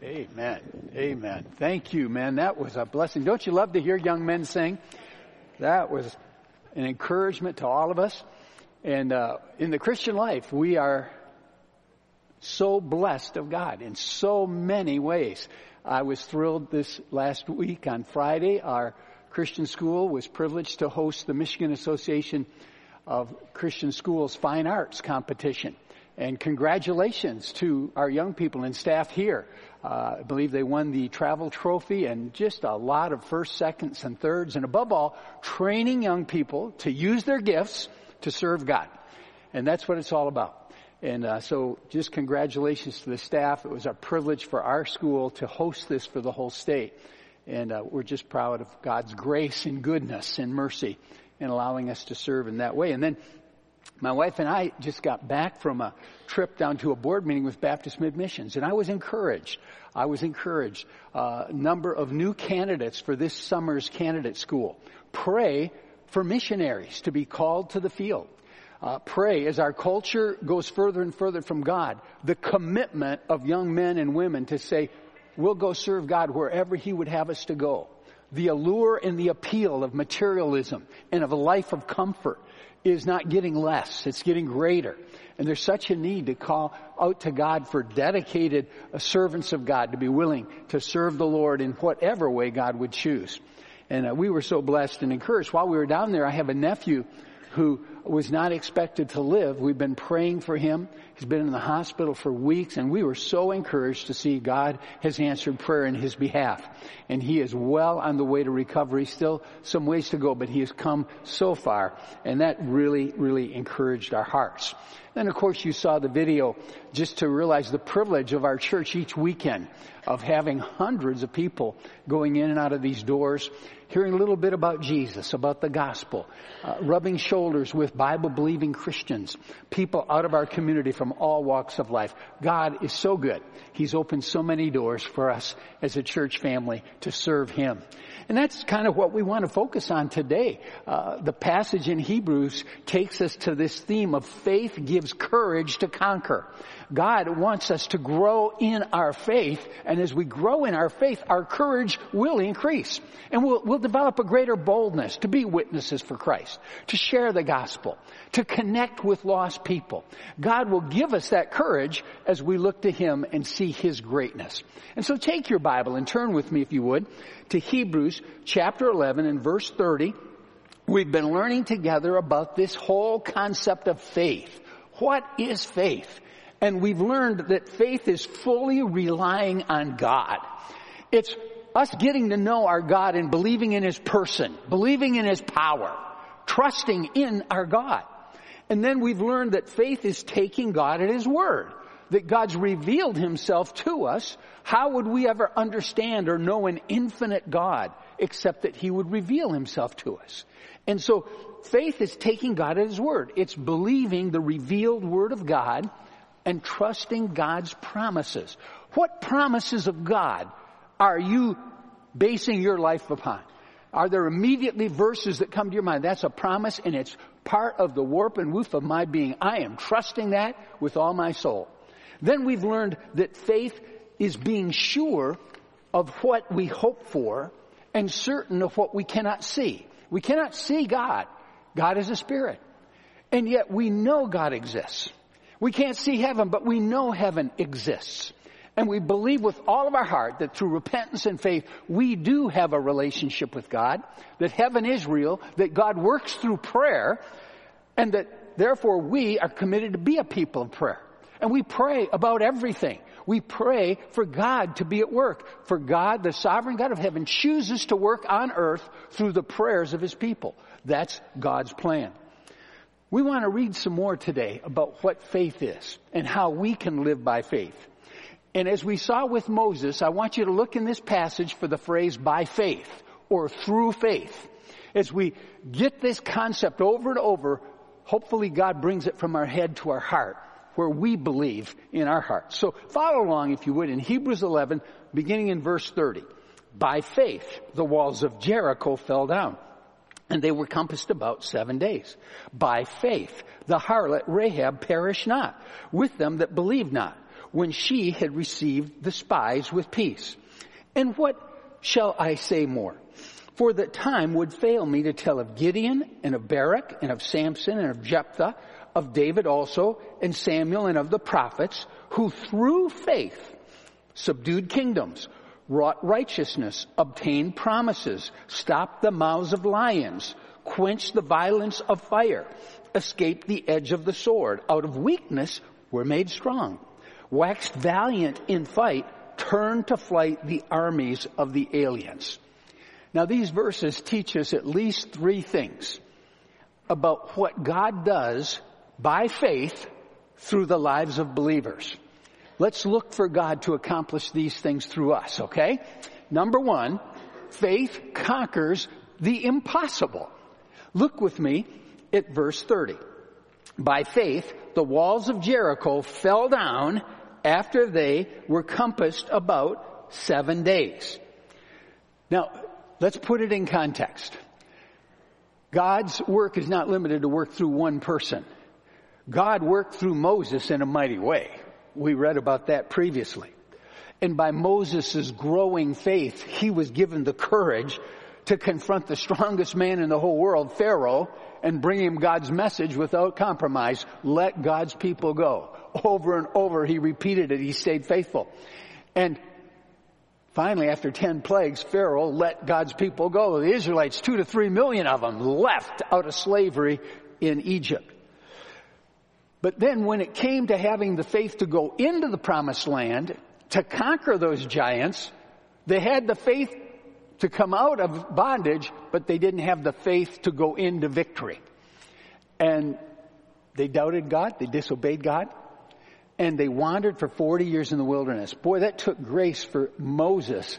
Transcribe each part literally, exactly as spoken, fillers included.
Amen. Amen. Thank you, man. That was a blessing. Don't you love to hear young men sing? That was an encouragement to all of us. And uh, in the Christian life, we are so blessed of God in so many ways. I was thrilled this last week on Friday. Our Christian school was privileged to host the Michigan Association of Christian Schools Fine Arts Competition. And congratulations to our young people and staff here. Uh, I believe they won the travel trophy and just a lot of first, seconds, and thirds. And above all, training young people to use their gifts to serve God. And that's what it's all about. And uh, so just congratulations to the staff. It was a privilege for our school to host this for the whole state. And uh, we're just proud of God's grace and goodness and mercy in allowing us to serve in that way. And then my wife and I just got back from a trip down to a board meeting with Baptist Mid-Missions, and I was encouraged. I was encouraged. A uh, number of new candidates for this summer's candidate school. Pray for missionaries to be called to the field. Uh, pray as our culture goes further and further from God, the commitment of young men and women to say, we'll go serve God wherever He would have us to go. The allure and the appeal of materialism and of a life of comfort is not getting less. It's getting greater. And there's such a need to call out to God for dedicated uh, servants of God to be willing to serve the Lord in whatever way God would choose. And uh, we were so blessed and encouraged. While we were down there, I have a nephew who was not expected to live. We've been praying for him. He's been in the hospital for weeks, and we were so encouraged to see God has answered prayer in his behalf. And he is well on the way to recovery. Still some ways to go, but he has come so far, and that really, really encouraged our hearts. Then, of course, you saw the video just to realize the privilege of our church each weekend of having hundreds of people going in and out of these doors, hearing a little bit about Jesus, about the gospel, uh, rubbing shoulders with Bible-believing Christians, people out of our community from all walks of life. God is so good. He's opened so many doors for us as a church family to serve Him. And that's kind of what we want to focus on today. Uh, the passage in Hebrews takes us to this theme of faith gives courage to conquer. God wants us to grow in our faith, and as we grow in our faith, our courage will increase. And we'll, we'll develop a greater boldness to be witnesses for Christ, to share the gospel, to connect with lost people. God will give us that courage as we look to Him and see His greatness. And so take your Bible and turn with me, if you would, to Hebrews chapter eleven and verse thirty. We've been learning together about this whole concept of faith. What is faith? And we've learned that faith is fully relying on God. It's us getting to know our God and believing in His person, believing in His power, trusting in our God. And then we've learned that faith is taking God at His word, that God's revealed Himself to us. How would we ever understand or know an infinite God except that He would reveal Himself to us? And so faith is taking God at His word. It's believing the revealed word of God and trusting God's promises. What promises of God are you basing your life upon? Are there immediately verses that come to your mind? That's a promise, and it's part of the warp and woof of my being. I am trusting that with all my soul. Then we've learned that faith is being sure of what we hope for and certain of what we cannot see. We cannot see God. God is a spirit. And yet we know God exists. We can't see heaven, but we know heaven exists. And we believe with all of our heart that through repentance and faith, we do have a relationship with God, that heaven is real, that God works through prayer, and that therefore we are committed to be a people of prayer. And we pray about everything. We pray for God to be at work. For God, the sovereign God of heaven, chooses to work on earth through the prayers of His people. That's God's plan. We want to read some more today about what faith is and how we can live by faith. And as we saw with Moses, I want you to look in this passage for the phrase by faith or through faith. As we get this concept over and over, hopefully God brings it from our head to our heart, where we believe in our heart. So follow along, if you would, in Hebrews eleven, beginning in verse thirty. By faith, the walls of Jericho fell down, and they were compassed about seven days. By faith, the harlot Rahab perished not, with them that believed not, when she had received the spies with peace. And what shall I say more? For the time would fail me to tell of Gideon, and of Barak, and of Samson, and of Jephthah, of David also, and Samuel, and of the prophets, who through faith subdued kingdoms, wrought righteousness, obtained promises, stopped the mouths of lions, quenched the violence of fire, escaped the edge of the sword, out of weakness were made strong, waxed valiant in fight, turned to flight the armies of the aliens. Now these verses teach us at least three things about what God does by faith through the lives of believers. Let's look for God to accomplish these things through us, okay? Number one, faith conquers the impossible. Look with me at verse thirty. By faith, the walls of Jericho fell down after they were compassed about seven days. Now, let's put it in context. God's work is not limited to work through one person. God worked through Moses in a mighty way. We read about that previously. And by Moses' growing faith, he was given the courage to confront the strongest man in the whole world, Pharaoh, and bring him God's message without compromise. Let God's people go. Over and over, he repeated it. He stayed faithful. And finally, after ten plagues, Pharaoh let God's people go. The Israelites, two to three million of them, left out of slavery in Egypt. But then when it came to having the faith to go into the promised land, to conquer those giants, they had the faith to come out of bondage, but they didn't have the faith to go into victory. And they doubted God, they disobeyed God, and they wandered for forty years in the wilderness. Boy, that took grace for Moses,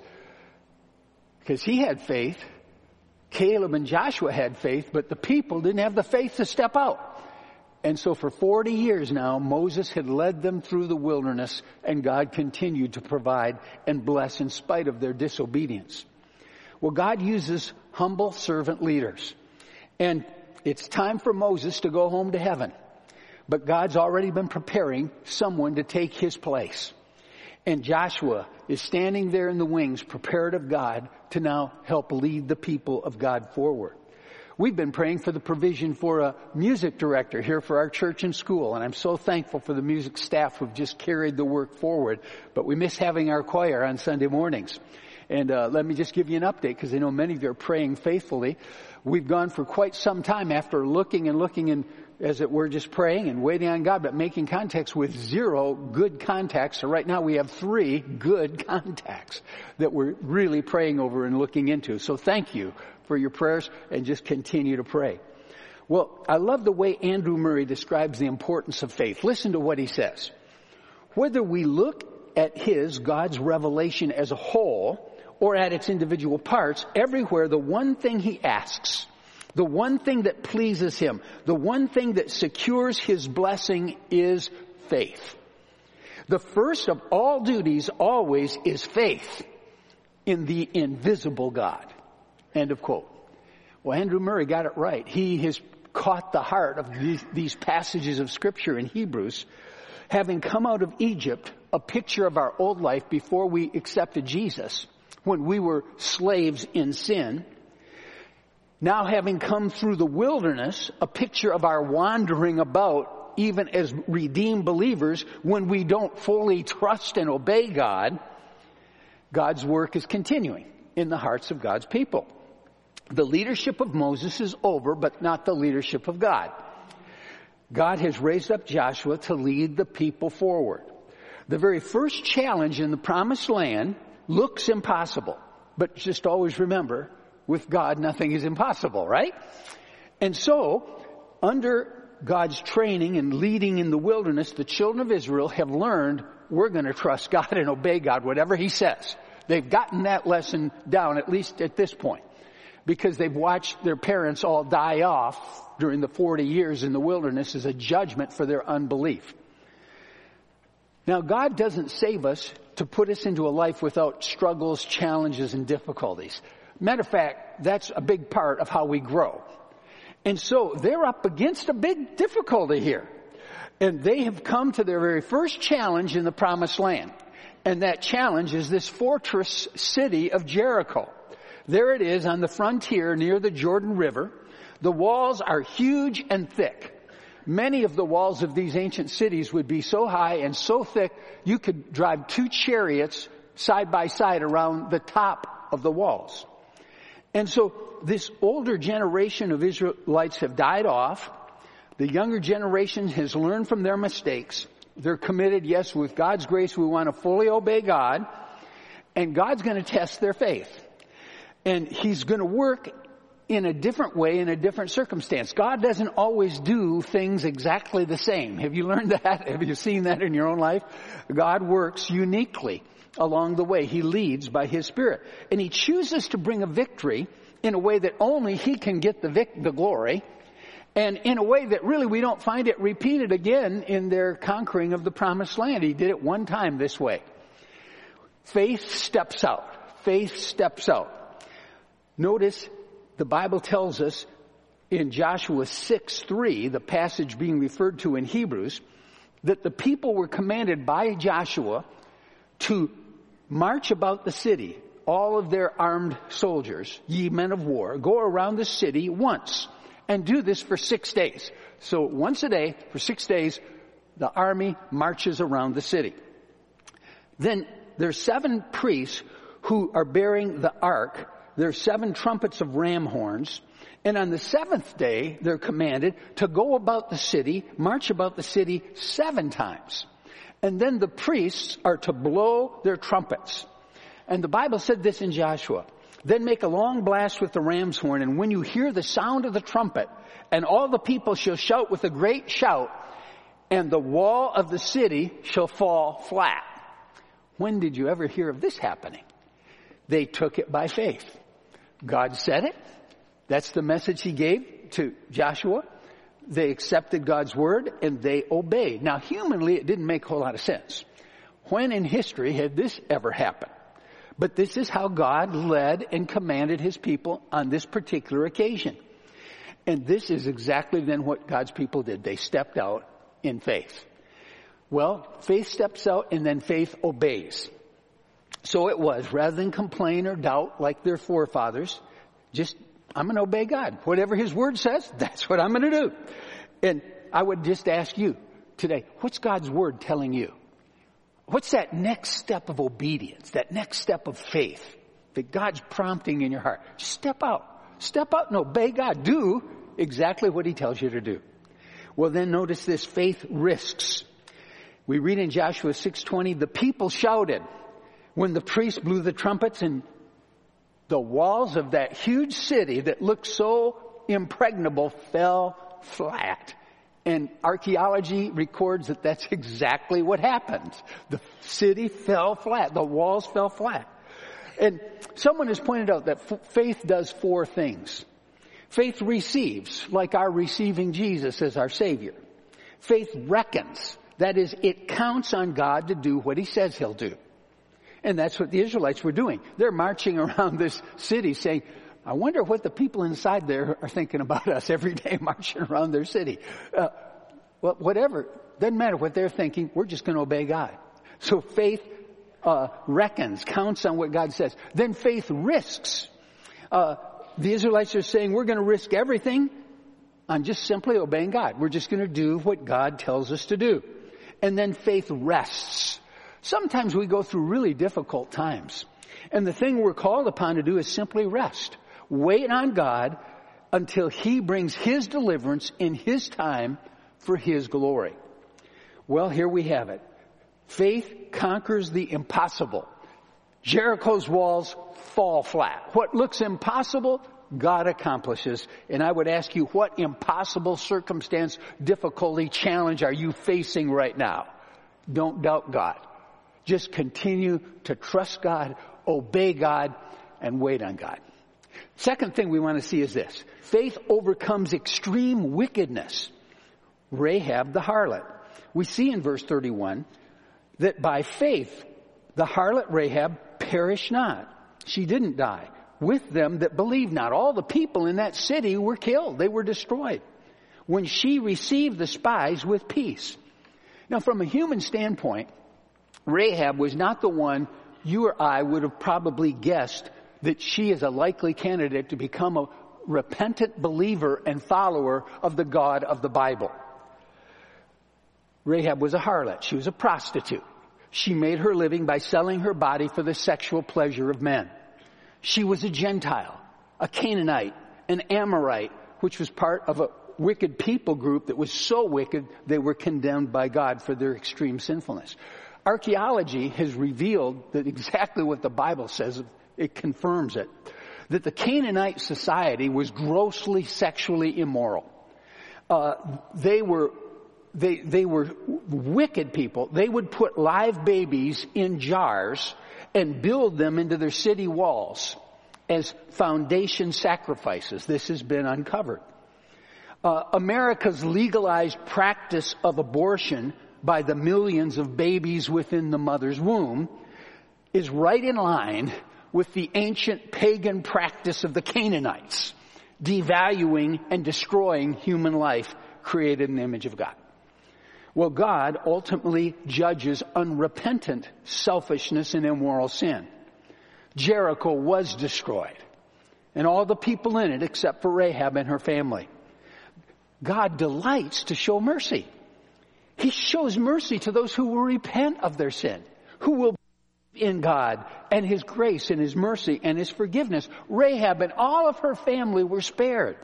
because he had faith. Caleb and Joshua had faith, but the people didn't have the faith to step out. And so for forty years now, Moses had led them through the wilderness, and God continued to provide and bless in spite of their disobedience. Well, God uses humble servant leaders. And it's time for Moses to go home to heaven. But God's already been preparing someone to take his place. And Joshua is standing there in the wings, prepared of God to now help lead the people of God forward. We've been praying for the provision for a music director here for our church and school, and I'm so thankful for the music staff who've just carried the work forward. But we miss having our choir on Sunday mornings. And uh, let me just give you an update, because I know many of you are praying faithfully. We've gone for quite some time after looking and looking and, as it were, just praying and waiting on God, but making contacts with zero good contacts. So right now we have three good contacts that we're really praying over and looking into. So thank you for your prayers, and just continue to pray. Well, I love the way Andrew Murray describes the importance of faith. Listen to what he says. Whether we look at his, God's revelation as a whole, or at its individual parts, everywhere the one thing he asks, the one thing that pleases him, the one thing that secures his blessing is faith. The first of all duties always is faith in the invisible God. End of quote. Well, Andrew Murray got it right. He has caught the heart of these, these passages of Scripture in Hebrews. Having come out of Egypt, a picture of our old life before we accepted Jesus, when we were slaves in sin. Now having come through the wilderness, a picture of our wandering about, even as redeemed believers, when we don't fully trust and obey God. God's work is continuing in the hearts of God's people. The leadership of Moses is over, but not the leadership of God. God has raised up Joshua to lead the people forward. The very first challenge in the promised land looks impossible, but just always remember, with God, nothing is impossible, right? And so, under God's training and leading in the wilderness, the children of Israel have learned we're going to trust God and obey God, whatever He says. They've gotten that lesson down, at least at this point, because they've watched their parents all die off during the forty years in the wilderness as a judgment for their unbelief. Now, God doesn't save us to put us into a life without struggles, challenges, and difficulties. Matter of fact, that's a big part of how we grow. And so they're up against a big difficulty here. And they have come to their very first challenge in the Promised Land. And that challenge is this fortress city of Jericho. There it is on the frontier near the Jordan River. The walls are huge and thick. Many of the walls of these ancient cities would be so high and so thick, you could drive two chariots side by side around the top of the walls. And so this older generation of Israelites have died off. The younger generation has learned from their mistakes. They're committed, yes, with God's grace, we want to fully obey God. And God's going to test their faith. And He's going to work in a different way, in a different circumstance. God doesn't always do things exactly the same. Have you learned that? Have you seen that in your own life? God works uniquely along the way. He leads by His Spirit. And He chooses to bring a victory in a way that only He can get the vic- the glory. And in a way that really we don't find it repeated again in their conquering of the Promised Land. He did it one time this way. Faith steps out. Faith steps out. Notice the Bible tells us in Joshua six three, the passage being referred to in Hebrews, that the people were commanded by Joshua to march about the city, all of their armed soldiers, ye men of war, go around the city once. And do this for six days. So once a day, for six days, the army marches around the city. Then there's seven priests who are bearing the ark. There's seven trumpets of ram horns. And on the seventh day, they're commanded to go about the city, march about the city seven times. And then the priests are to blow their trumpets. And the Bible said this in Joshua. Then make a long blast with the ram's horn, and when you hear the sound of the trumpet, and all the people shall shout with a great shout, and the wall of the city shall fall flat. When did you ever hear of this happening? They took it by faith. God said it. That's the message He gave to Joshua. They accepted God's word, and they obeyed. Now, humanly, it didn't make a whole lot of sense. When in history had this ever happened? But this is how God led and commanded His people on this particular occasion. And this is exactly then what God's people did. They stepped out in faith. Well, faith steps out and then faith obeys. So it was, rather than complain or doubt like their forefathers, just, I'm going to obey God. Whatever His word says, that's what I'm going to do. And I would just ask you today, what's God's word telling you? What's that next step of obedience, that next step of faith that God's prompting in your heart? Just step out. Step out and obey God. Do exactly what He tells you to do. Well, then notice this, faith risks. We read in Joshua six twenty, the people shouted when the priests blew the trumpets, and the walls of that huge city that looked so impregnable fell flat. And archaeology records that that's exactly what happened. The city fell flat. The walls fell flat. And someone has pointed out that f- faith does four things. Faith receives, like our receiving Jesus as our Savior. Faith reckons. That is, it counts on God to do what He says He'll do. And that's what the Israelites were doing. They're marching around this city saying, I wonder what the people inside there are thinking about us every day marching around their city. Uh, well, whatever. Doesn't matter what they're thinking. We're just going to obey God. So faith uh, reckons, counts on what God says. Then faith risks. Uh, the Israelites are saying, we're going to risk everything on just simply obeying God. We're just going to do what God tells us to do. And then faith rests. Sometimes we go through really difficult times. And the thing we're called upon to do is simply rest. Wait on God until He brings His deliverance in His time for His glory. Well, here we have it. Faith conquers the impossible. Jericho's walls fall flat. What looks impossible, God accomplishes. And I would ask you, what impossible circumstance, difficulty, challenge are you facing right now? Don't doubt God. Just continue to trust God, obey God, and wait on God. Second thing we want to see is this. Faith overcomes extreme wickedness. Rahab the harlot. We see in verse thirty-one that by faith the harlot Rahab perished not. She didn't die. With them that believed not. All the people in that city were killed. They were destroyed. When she received the spies with peace. Now, from a human standpoint, Rahab was not the one you or I would have probably guessed that she is a likely candidate to become a repentant believer and follower of the God of the Bible. Rahab was a harlot. She was a prostitute. She made her living by selling her body for the sexual pleasure of men. She was a Gentile, a Canaanite, an Amorite, which was part of a wicked people group that was so wicked they were condemned by God for their extreme sinfulness. Archaeology has revealed that exactly what the Bible says, it confirms it, that the Canaanite society was grossly sexually immoral. Uh, they were They, they were wicked people. They would put live babies in jars and build them into their city walls as foundation sacrifices. This has been uncovered. Uh, America's legalized practice of abortion by the millions of babies within the mother's womb is right in line with the ancient pagan practice of the Canaanites, devaluing and destroying human life created in the image of God. Well, God ultimately judges unrepentant selfishness and immoral sin. Jericho was destroyed, and all the people in it except for Rahab and her family. God delights to show mercy. He shows mercy to those who will repent of their sin, who will believe in God and His grace and His mercy and His forgiveness. Rahab and all of her family were spared.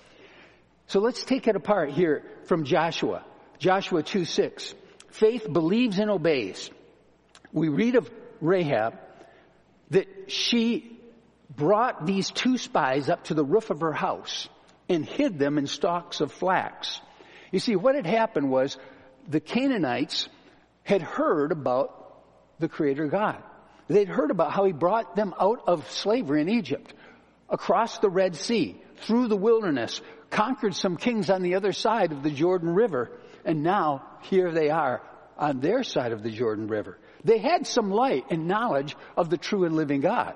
So let's take it apart here from Joshua. Joshua two six. Faith believes and obeys. We read of Rahab that she brought these two spies up to the roof of her house and hid them in stalks of flax. You see, what had happened was the Canaanites had heard about the Creator God. They'd heard about how He brought them out of slavery in Egypt, across the Red Sea, through the wilderness, conquered some kings on the other side of the Jordan River, and now here they are on their side of the Jordan River. They had some light and knowledge of the true and living God.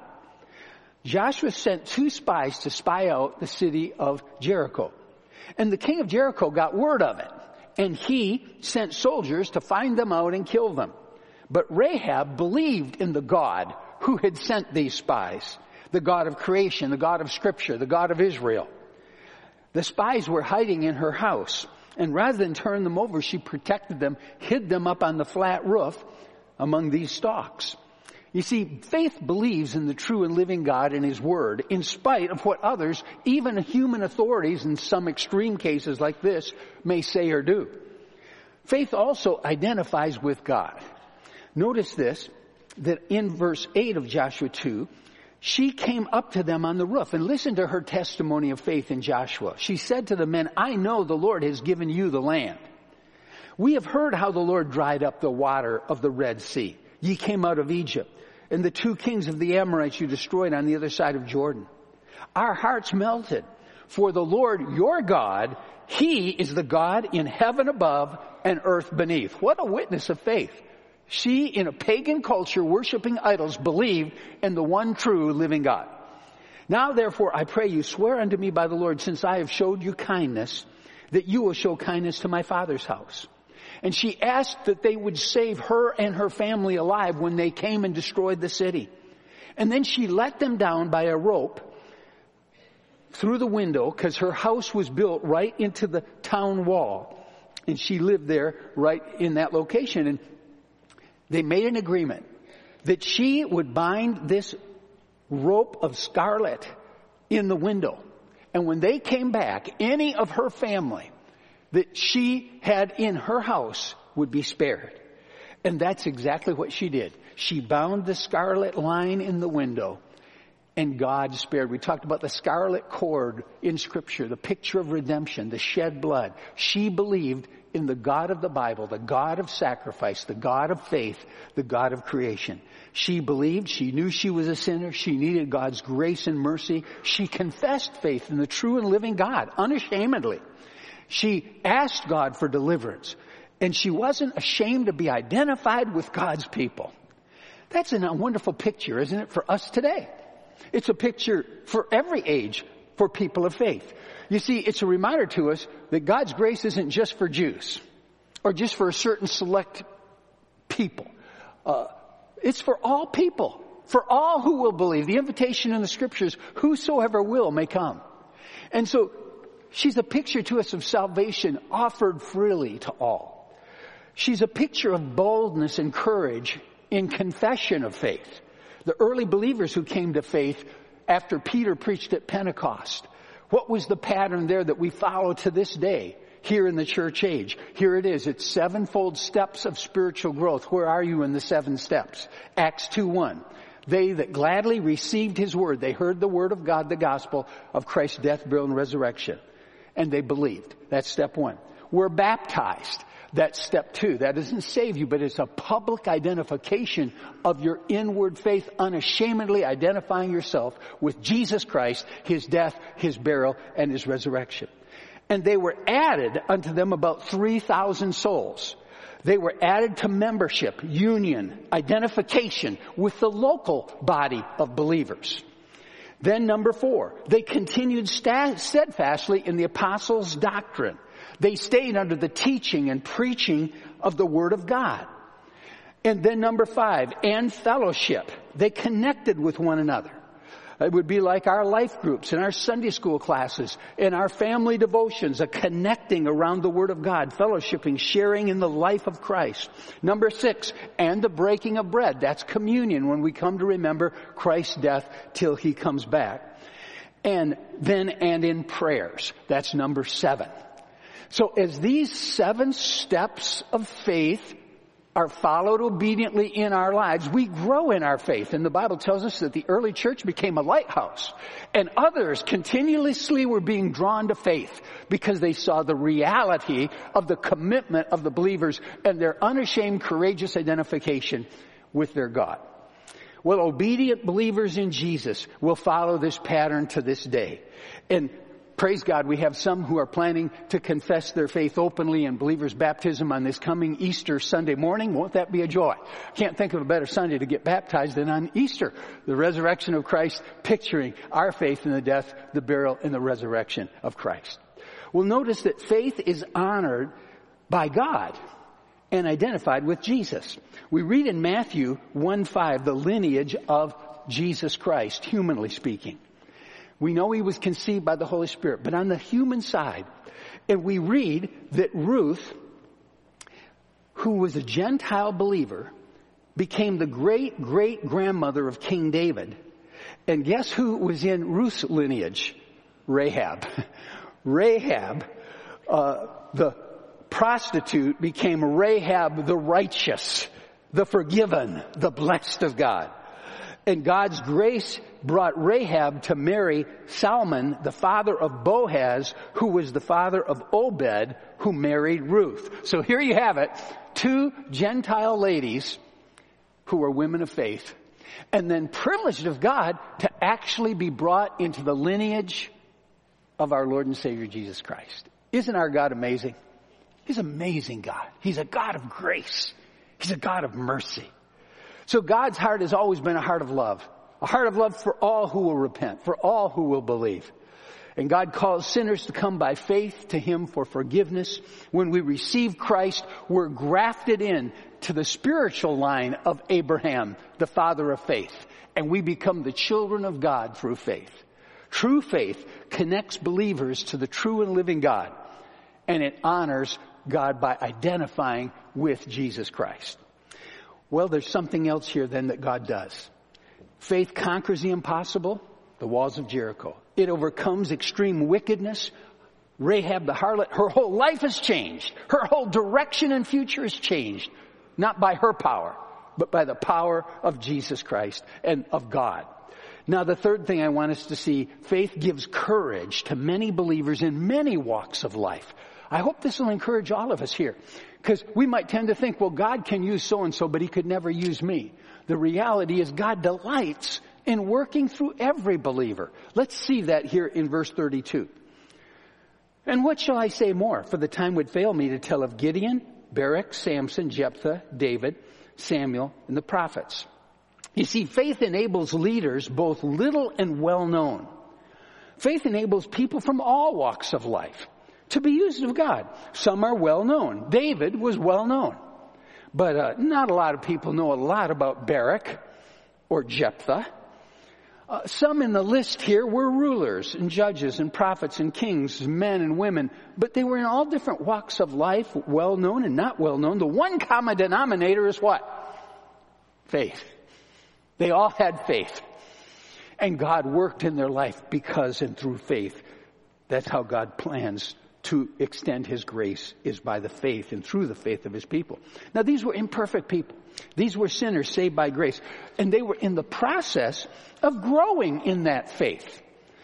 Joshua sent two spies to spy out the city of Jericho. And the king of Jericho got word of it. And he sent soldiers to find them out and kill them. But Rahab believed in the God who had sent these spies. The God of creation, the God of Scripture, the God of Israel. The spies were hiding in her house. And rather than turn them over, she protected them, hid them up on the flat roof among these stalks. You see, faith believes in the true and living God and His Word, in spite of what others, even human authorities in some extreme cases like this, may say or do. Faith also identifies with God. Notice this, that in verse eight of Joshua two, she came up to them on the roof, and listen to her testimony of faith in Joshua. She said to the men, I know the Lord has given you the land. We have heard how the Lord dried up the water of the Red Sea. Ye came out of Egypt, and the two kings of the Amorites you destroyed on the other side of Jordan. Our hearts melted, for the Lord your God, He is the God in heaven above and earth beneath. What a witness of faith. She, in a pagan culture worshiping idols, believed in the one true living God. Now therefore I pray you, swear unto me by the Lord, since I have showed you kindness, that you will show kindness to my father's house. And she asked that they would save her and her family alive when they came and destroyed the city. And then she let them down by a rope through the window, because her house was built right into the town wall. And she lived there right in that location. And they made an agreement that she would bind this rope of scarlet in the window. And when they came back, any of her family that she had in her house would be spared. And that's exactly what she did. She bound the scarlet line in the window, and God spared. We talked about the scarlet cord in Scripture, the picture of redemption, the shed blood. She believed in the God of the Bible, the God of sacrifice, the God of faith, the God of creation. She believed, she knew she was a sinner, she needed God's grace and mercy. She confessed faith in the true and living God, unashamedly. She asked God for deliverance, and she wasn't ashamed to be identified with God's people. That's a wonderful picture, isn't it, for us today? It's a picture for every age for people of faith. You see, it's a reminder to us that God's grace isn't just for Jews or just for a certain select people. Uh, it's for all people, for all who will believe. The invitation in the scriptures, whosoever will may come. And so she's a picture to us of salvation offered freely to all. She's a picture of boldness and courage in confession of faith. The early believers who came to faith after Peter preached at Pentecost. What was the pattern there that we follow to this day here in the church age? Here it is. It's sevenfold steps of spiritual growth. Where are you in the seven steps? Acts two one. They that gladly received his word. They heard the word of God, the gospel of Christ's death, burial, and resurrection. And they believed. That's step one. We're baptized. That's step two. That doesn't save you, but it's a public identification of your inward faith, unashamedly identifying yourself with Jesus Christ, his death, his burial, and his resurrection. And they were added unto them about three thousand souls. They were added to membership, union, identification with the local body of believers. Then number four, they continued steadfastly in the apostles' doctrine. They stayed under the teaching and preaching of the Word of God. And then number five, and fellowship. They connected with one another. It would be like our life groups and our Sunday school classes and our family devotions, a connecting around the Word of God, fellowshipping, sharing in the life of Christ. Number six, and the breaking of bread. That's communion when we come to remember Christ's death till he comes back. And then, and in prayers. That's number seven. So as these seven steps of faith are followed obediently in our lives, we grow in our faith. And the Bible tells us that the early church became a lighthouse. And others continuously were being drawn to faith because they saw the reality of the commitment of the believers and their unashamed, courageous identification with their God. Well, obedient believers in Jesus will follow this pattern to this day. And praise God, we have some who are planning to confess their faith openly in believers' baptism on this coming Easter Sunday morning. Won't that be a joy? Can't think of a better Sunday to get baptized than on Easter. The resurrection of Christ, picturing our faith in the death, the burial, and the resurrection of Christ. Well, notice that faith is honored by God and identified with Jesus. We read in Matthew one five the lineage of Jesus Christ, humanly speaking. We know he was conceived by the Holy Spirit, but on the human side, and we read that Ruth, who was a Gentile believer, became the great-great-grandmother of King David. And guess who was in Ruth's lineage? Rahab. Rahab, uh, the prostitute, became Rahab the righteous, the forgiven, the blessed of God. And God's grace brought Rahab to marry Salmon, the father of Boaz, who was the father of Obed, who married Ruth. So here you have it, two Gentile ladies who were women of faith, and then privileged of God to actually be brought into the lineage of our Lord and Savior Jesus Christ. Isn't our God amazing? He's an amazing God. He's a God of grace. He's a God of mercy. So God's heart has always been a heart of love. A heart of love for all who will repent, for all who will believe. And God calls sinners to come by faith to him for forgiveness. When we receive Christ, we're grafted in to the spiritual line of Abraham, the father of faith. And we become the children of God through faith. True faith connects believers to the true and living God. And it honors God by identifying with Jesus Christ. Well, there's something else here then that God does. Faith conquers the impossible, the walls of Jericho. It overcomes extreme wickedness. Rahab the harlot, her whole life has changed. Her whole direction and future has changed. Not by her power, but by the power of Jesus Christ and of God. Now, the third thing I want us to see, faith gives courage to many believers in many walks of life. I hope this will encourage all of us here. Because we might tend to think, well, God can use so-and-so, but he could never use me. The reality is God delights in working through every believer. Let's see that here in verse thirty-two. And what shall I say more? For the time would fail me to tell of Gideon, Barak, Samson, Jephthah, David, Samuel, and the prophets. You see, faith enables leaders, both little and well-known. Faith enables people from all walks of life to be used of God. Some are well known. David was well known. But uh, not a lot of people know a lot about Barak or Jephthah. Uh, some in the list here were rulers and judges and prophets and kings, men and women, but they were in all different walks of life, well known and not well known. The one common denominator is what? Faith. They all had faith. And God worked in their life because and through faith. That's how God plans to extend his grace, is by the faith and through the faith of his people. Now, these were imperfect people. These were sinners saved by grace. And they were in the process of growing in that faith.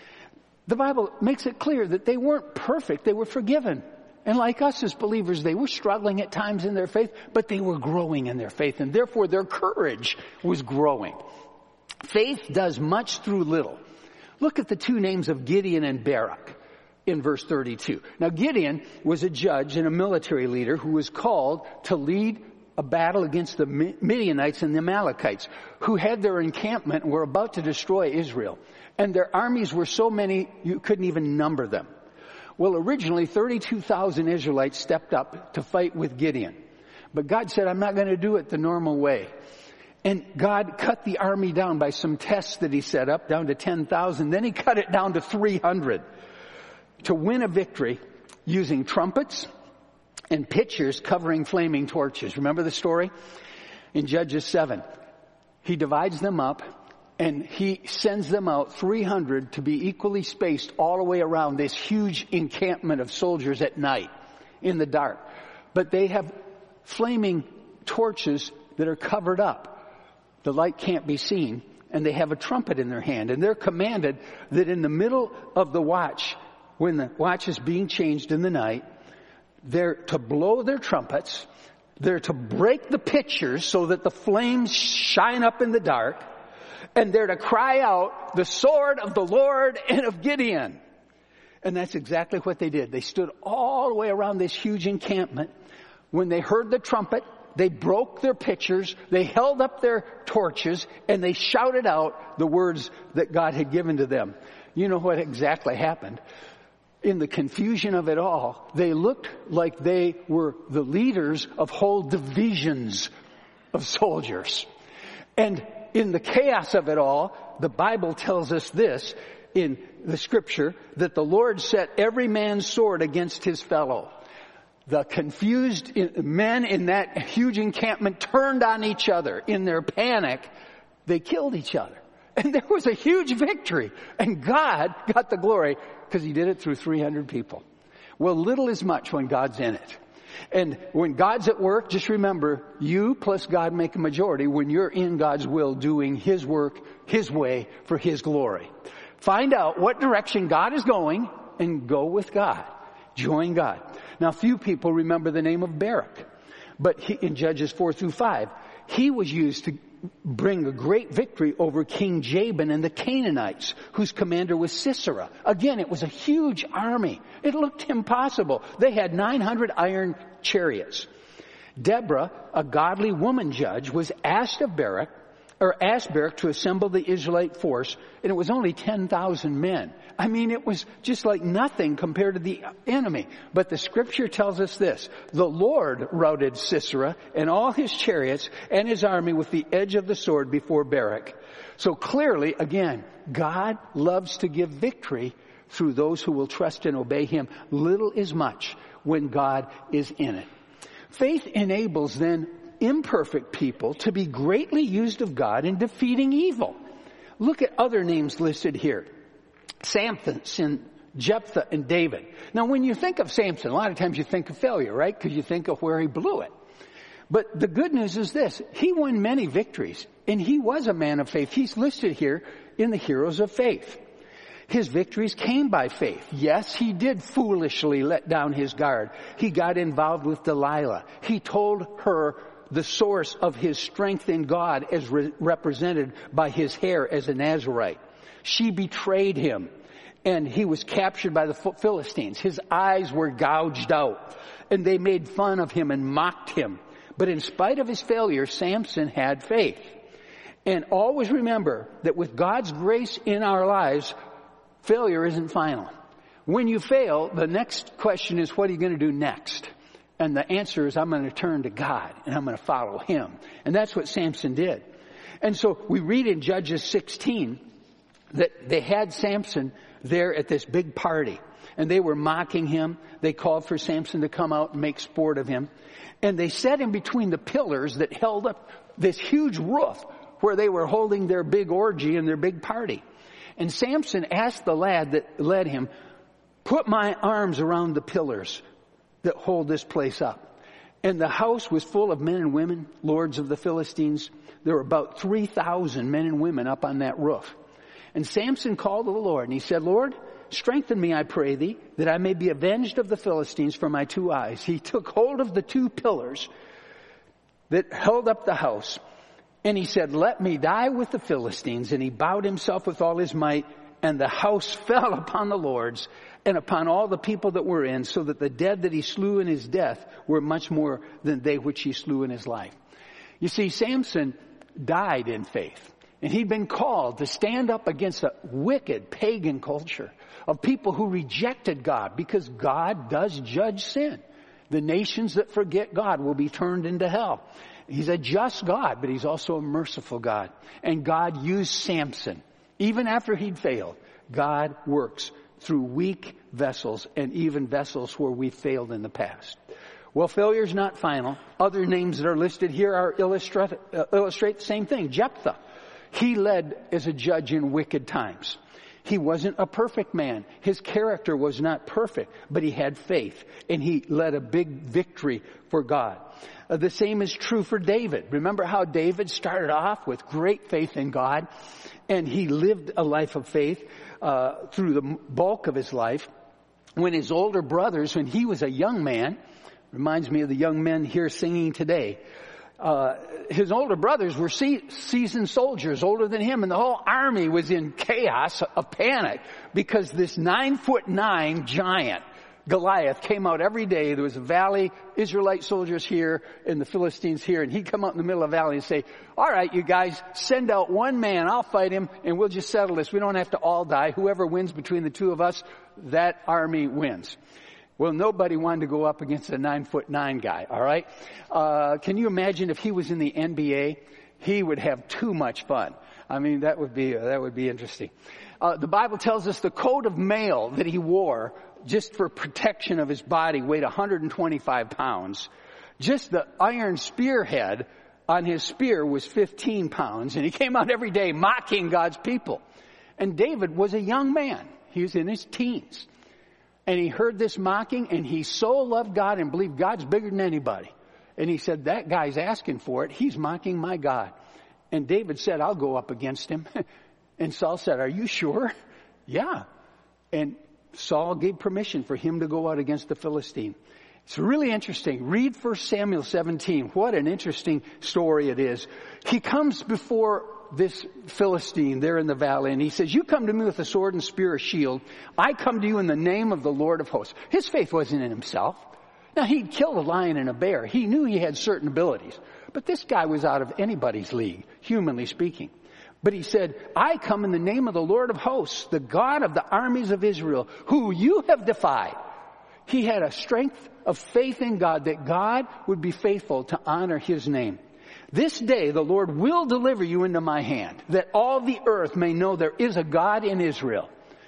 The Bible makes it clear that they weren't perfect. They were forgiven. And like us as believers, they were struggling at times in their faith, but they were growing in their faith. And therefore, their courage was growing. Faith does much through little. Look at the two names of Gideon and Barak in verse thirty-two. Now, Gideon was a judge and a military leader who was called to lead a battle against the Midianites and the Amalekites, who had their encampment and were about to destroy Israel. And their armies were so many, you couldn't even number them. Well, originally, thirty-two thousand Israelites stepped up to fight with Gideon. But God said, I'm not going to do it the normal way. And God cut the army down by some tests that he set up, down to ten thousand. Then he cut it down to three hundred. To win a victory using trumpets and pitchers covering flaming torches. Remember the story? In Judges seven. He divides them up and he sends them out three hundred to be equally spaced all the way around this huge encampment of soldiers at night in the dark. But they have flaming torches that are covered up. The light can't be seen, and they have a trumpet in their hand. And they're commanded that in the middle of the watch, when the watch is being changed in the night, they're to blow their trumpets, they're to break the pitchers so that the flames shine up in the dark, and they're to cry out, the sword of the Lord and of Gideon. And that's exactly what they did. They stood all the way around this huge encampment. When they heard the trumpet, they broke their pitchers, they held up their torches, and they shouted out the words that God had given to them. You know what exactly happened? In the confusion of it all, they looked like they were the leaders of whole divisions of soldiers. And in the chaos of it all, the Bible tells us this in the scripture, that the Lord set every man's sword against his fellow. The confused men in that huge encampment turned on each other. In their panic, they killed each other. And there was a huge victory. And God got the glory because he did it through three hundred people. Well, little is much when God's in it. And when God's at work, just remember, you plus God make a majority when you're in God's will doing his work, his way, for his glory. Find out what direction God is going and go with God. Join God. Now, few people remember the name of Barak. But he, in Judges four through five, he was used to bring a great victory over King Jabin and the Canaanites, whose commander was Sisera. Again, it was a huge army. It looked impossible. They had nine hundred iron chariots. Deborah, a godly woman judge, was asked of Barak, or asked Barak to assemble the Israelite force, and it was only ten thousand men. I mean, it was just like nothing compared to the enemy. But the scripture tells us this: the Lord routed Sisera and all his chariots and his army with the edge of the sword before Barak. So clearly, again, God loves to give victory through those who will trust and obey him. Little is much when God is in it. Faith enables then imperfect people to be greatly used of God in defeating evil. Look at other names listed here. Samson, Jephthah, and David. Now, when you think of Samson, a lot of times you think of failure, right? Because you think of where he blew it. But the good news is this: he won many victories, and he was a man of faith. He's listed here in the heroes of faith. His victories came by faith. Yes, he did foolishly let down his guard. He got involved with Delilah. He told her the source of his strength in God as re- represented by his hair as a Nazirite. She betrayed him, and he was captured by the Philistines. His eyes were gouged out, and they made fun of him and mocked him. But in spite of his failure, Samson had faith. And always remember that with God's grace in our lives, failure isn't final. When you fail, the next question is, what are you going to do next? And the answer is, I'm going to turn to God and I'm going to follow him. And that's what Samson did. And so we read in Judges sixteen that they had Samson there at this big party. And they were mocking him. They called for Samson to come out and make sport of him. And they set him between the pillars that held up this huge roof where they were holding their big orgy and their big party. And Samson asked the lad that led him, put my arms around the pillars that hold this place up. And the house was full of men and women, lords of the Philistines. There were about three thousand men and women up on that roof. And Samson called to the Lord and he said, Lord, strengthen me, I pray thee, that I may be avenged of the Philistines for my two eyes. He took hold of the two pillars that held up the house. And he said, let me die with the Philistines. And he bowed himself with all his might. And the house fell upon the lords and upon all the people that were in, so that the dead that he slew in his death were much more than they which he slew in his life. You see, Samson died in faith. And he'd been called to stand up against a wicked pagan culture of people who rejected God, because God does judge sin. The nations that forget God will be turned into hell. He's a just God, but he's also a merciful God. And God used Samson. Even after he'd failed, God works through weak vessels and even vessels where we failed in the past. Well, failure's not final. Other names that are listed here are illustrate, uh, illustrate the same thing. Jephthah. He led as a judge in wicked times. He wasn't a perfect man. His character was not perfect, but he had faith, and he led a big victory for God. Uh, the same is true for David. Remember how David started off with great faith in God, and he lived a life of faith uh, through the bulk of his life. When his older brothers, when he was a young man, reminds me of the young men here singing today, Uh, his older brothers were se- seasoned soldiers, older than him, and the whole army was in chaos of panic because this nine foot nine giant, Goliath, came out every day. There was a valley, Israelite soldiers here and the Philistines here, and he'd come out in the middle of the valley and say, all right, you guys, send out one man, I'll fight him, and we'll just settle this. We don't have to all die. Whoever wins between the two of us, that army wins. Well, nobody wanted to go up against a nine foot nine guy, all right? Uh, can you imagine if he was in the N B A? He would have too much fun. I mean, that would be, uh, that would be interesting. Uh, the Bible tells us the coat of mail that he wore just for protection of his body weighed one hundred twenty-five pounds. Just the iron spearhead on his spear was fifteen pounds, and he came out every day mocking God's people. And David was a young man. He was in his teens. And he heard this mocking, and he so loved God and believed God's bigger than anybody. And he said, that guy's asking for it. He's mocking my God. And David said, I'll go up against him. And Saul said, are you sure? Yeah. And Saul gave permission for him to go out against the Philistine. It's really interesting. Read First Samuel seventeen. What an interesting story it is. He comes before this Philistine there in the valley, and he says, you come to me with a sword and spear, a shield. I come to you in the name of the Lord of hosts. His faith wasn't in himself. Now, he'd killed a lion and a bear. He knew he had certain abilities. But this guy was out of anybody's league, humanly speaking. But he said, I come in the name of the Lord of hosts, the God of the armies of Israel, who you have defied. He had a strength of faith in God that God would be faithful to honor his name. This day the Lord will deliver you into my hand, that all the earth may know there is a God in Israel.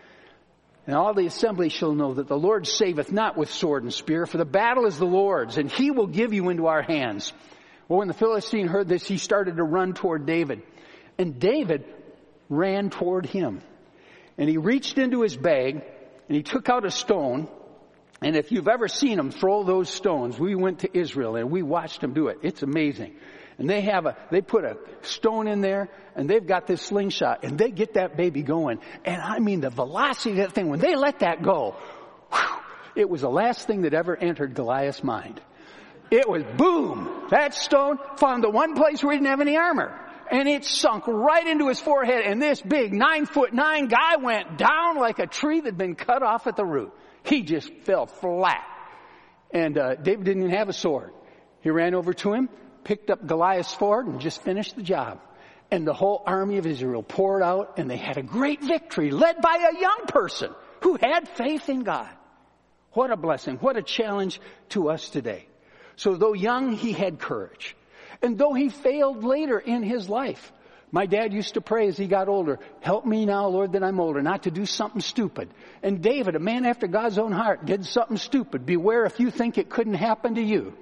And all the assembly shall know that the Lord saveth not with sword and spear, for the battle is the Lord's, and he will give you into our hands. Well, when the Philistine heard this, he started to run toward David. And David ran toward him. And he reached into his bag, and he took out a stone. And if you've ever seen him throw those stones, we went to Israel, and we watched him do it. It's amazing. And they have a, they put a stone in there, and they've got this slingshot, and they get that baby going. And I mean, the velocity of that thing, when they let that go, whew, it was the last thing that ever entered Goliath's mind. It was boom! That stone found the one place where he didn't have any armor. And it sunk right into his forehead, and this big nine foot nine guy went down like a tree that had been cut off at the root. He just fell flat. And uh, David didn't even have a sword. He ran over to him, picked up Goliath's sword, and just finished the job. And the whole army of Israel poured out, and they had a great victory led by a young person who had faith in God. What a blessing. What a challenge to us today. So though young, he had courage. And though he failed later in his life, my dad used to pray as he got older, help me now, Lord, that I'm older, not to do something stupid. And David, a man after God's own heart, did something stupid. Beware if you think it couldn't happen to you.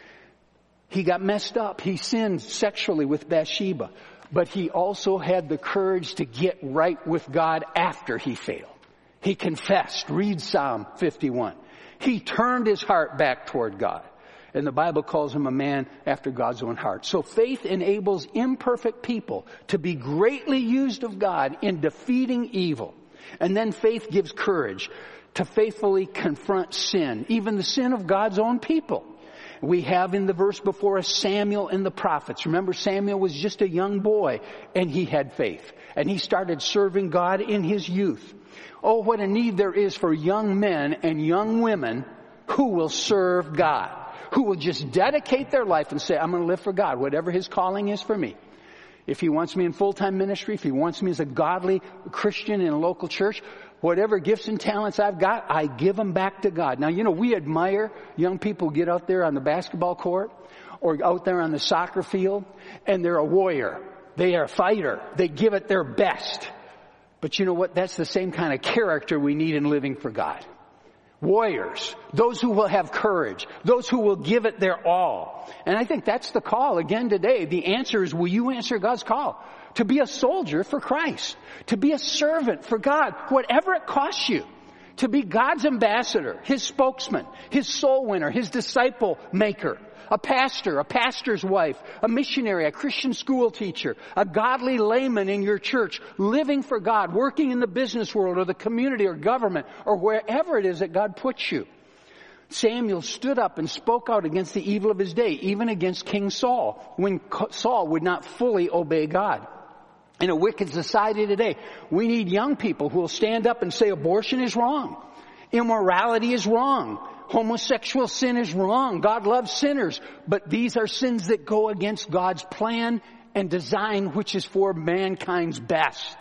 He got messed up. He sinned sexually with Bathsheba. But he also had the courage to get right with God after he failed. He confessed. Read Psalm fifty-one. He turned his heart back toward God. And the Bible calls him a man after God's own heart. So faith enables imperfect people to be greatly used of God in defeating evil. And then faith gives courage to faithfully confront sin, even the sin of God's own people. We have in the verse before us Samuel and the prophets. Remember, Samuel was just a young boy and he had faith. And he started serving God in his youth. Oh, what a need there is for young men and young women who will serve God, who will just dedicate their life and say, I'm going to live for God, whatever his calling is for me. If he wants me in full-time ministry, if he wants me as a godly Christian in a local church, whatever gifts and talents I've got, I give them back to God. Now, you know, we admire young people who get out there on the basketball court or out there on the soccer field, and they're a warrior. They are a fighter. They give it their best. But you know what? That's the same kind of character we need in living for God. Warriors, those who will have courage, those who will give it their all. And I think that's the call again today. The answer is, will you answer God's call? To be a soldier for Christ, to be a servant for God, whatever it costs you. To be God's ambassador, his spokesman, his soul winner, his disciple maker, a pastor, a pastor's wife, a missionary, a Christian school teacher, a godly layman in your church, living for God, working in the business world or the community or government or wherever it is that God puts you. Samuel stood up and spoke out against the evil of his day, even against King Saul, when Saul would not fully obey God. In a wicked society today, we need young people who will stand up and say abortion is wrong. Immorality is wrong. Homosexual sin is wrong. God loves sinners. But these are sins that go against God's plan and design, which is for mankind's best.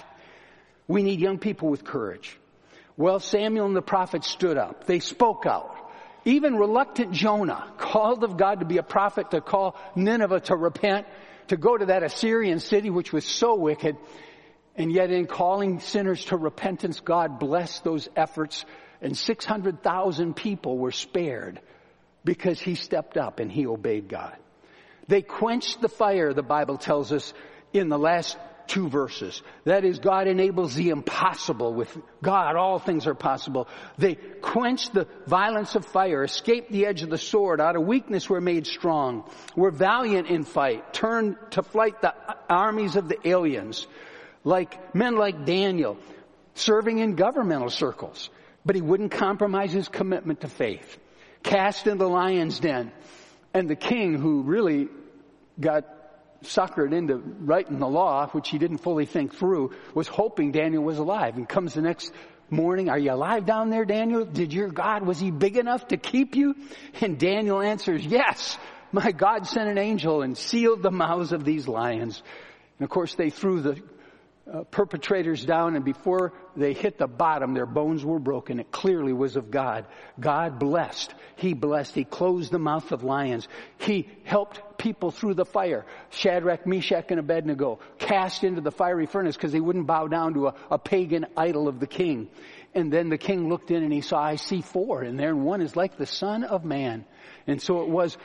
We need young people with courage. Well, Samuel and the prophets stood up. They spoke out. Even reluctant Jonah, called of God to be a prophet, to call Nineveh to repent, to go to that Assyrian city which was so wicked. And yet in calling sinners to repentance, God blessed those efforts. And six hundred thousand people were spared because he stepped up and he obeyed God. They quenched the fire, the Bible tells us in the last two verses. That is, God enables the impossible. With God, all things are possible. They quenched the violence of fire, escaped the edge of the sword. Out of weakness were made strong, were valiant in fight, turned to flight the armies of the aliens. Like men like Daniel, serving in governmental circles. But he wouldn't compromise his commitment to faith. Cast in the lion's den. And the king, who really got suckered into writing the law, which he didn't fully think through, was hoping Daniel was alive. And comes the next morning, are you alive down there, Daniel? Did your God, was he big enough to keep you? And Daniel answers, yes, my God sent an angel and sealed the mouths of these lions. And of course, they threw the Uh, perpetrators down, and before they hit the bottom, their bones were broken. It clearly was of God. God blessed. He blessed. He closed the mouth of lions. He helped people through the fire. Shadrach, Meshach, and Abednego cast into the fiery furnace because they wouldn't bow down to a, a pagan idol of the king. And then the king looked in and he saw, I see four in there, and one is like the Son of Man. And so it was,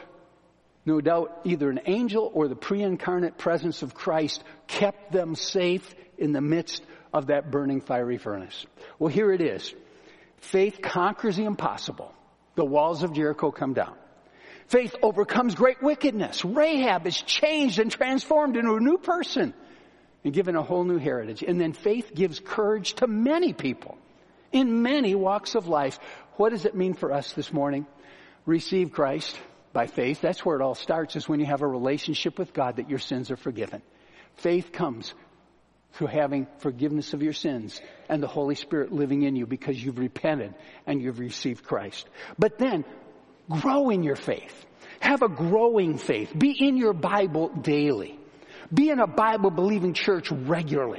no doubt, either an angel or the pre-incarnate presence of Christ kept them safe in the midst of that burning fiery furnace. Well, here it is. Faith conquers the impossible. The walls of Jericho come down. Faith overcomes great wickedness. Rahab is changed and transformed into a new person and given a whole new heritage. And then faith gives courage to many people in many walks of life. What does it mean for us this morning? Receive Christ by faith. That's where it all starts, is when you have a relationship with God that your sins are forgiven. Faith comes through having forgiveness of your sins and the Holy Spirit living in you because you've repented and you've received Christ. But then, grow in your faith. Have a growing faith. Be in your Bible daily. Be in a Bible-believing church regularly.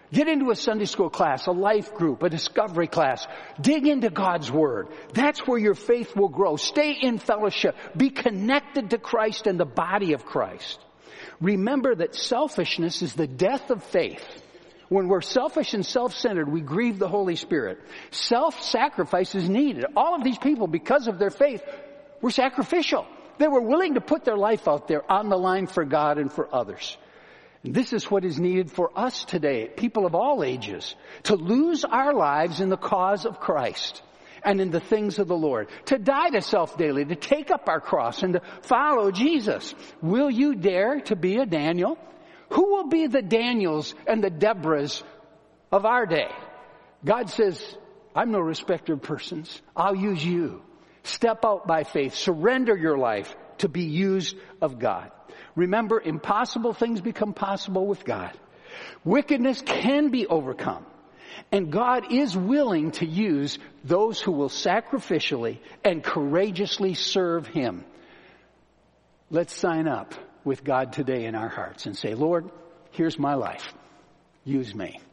Get into a Sunday school class, a life group, a discovery class. Dig into God's Word. That's where your faith will grow. Stay in fellowship. Be connected to Christ and the body of Christ. Remember that selfishness is the death of faith. When we're selfish and self-centered, we grieve the Holy Spirit. Self-sacrifice is needed. All of these people, because of their faith, were sacrificial. They were willing to put their life out there on the line for God and for others. And this is what is needed for us today, people of all ages, to lose our lives in the cause of Christ and in the things of the Lord, to die to self daily, to take up our cross and to follow Jesus. Will you dare to be a Daniel? Who will be the Daniels and the Deborahs of our day? God says, I'm no respecter of persons. I'll use you. Step out by faith. Surrender your life to be used of God. Remember, impossible things become possible with God. Wickedness can be overcome. And God is willing to use those who will sacrificially and courageously serve Him. Let's sign up with God today in our hearts and say, Lord, here's my life. Use me.